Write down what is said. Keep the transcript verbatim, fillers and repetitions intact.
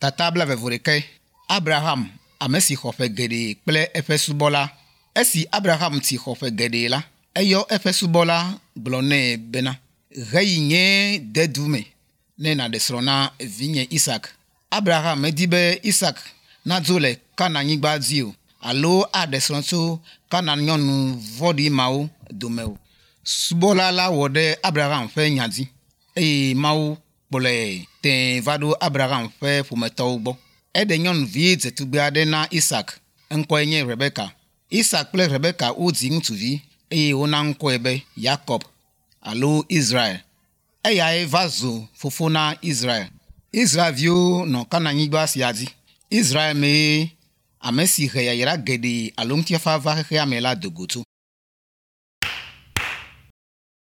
Tatabla vevoreke. Abraham amesi xofe gede kple eƒe subɔla. Esi Abraham ti xofe gede la, eyɔ eƒe subɔla gblɔ nɛ bena, heyi nye dedu me ne naɖe srɔ̃ na vinye Isak. Abraham medi be Isak nadzo le Kananyigba dzi o, alo aɖe srɔ̃ tso Kanan nyɔnu vɔ̃ɖi mawo dome o. Subɔla la wɔ ɖe Abraham ƒe nya dzi, eye Mawu kplɔe tẽ va ɖo Abraham ƒe ƒometɔwo gbɔ. Eɖe nyɔnuvi dzetugbe aɖe na Isak, ŋkɔe nye Rebeka. Isak kple Rebeka wodzi ŋutsuvi, eye wona ŋkɔe be Yakob alo Israel. Eyae va zu fofo na Israel. Israelviwo nɔ Kananyigba sia dzi. Israel mee ame si he yayra geɖe alo ŋutifafa va xexea me la dogo tso.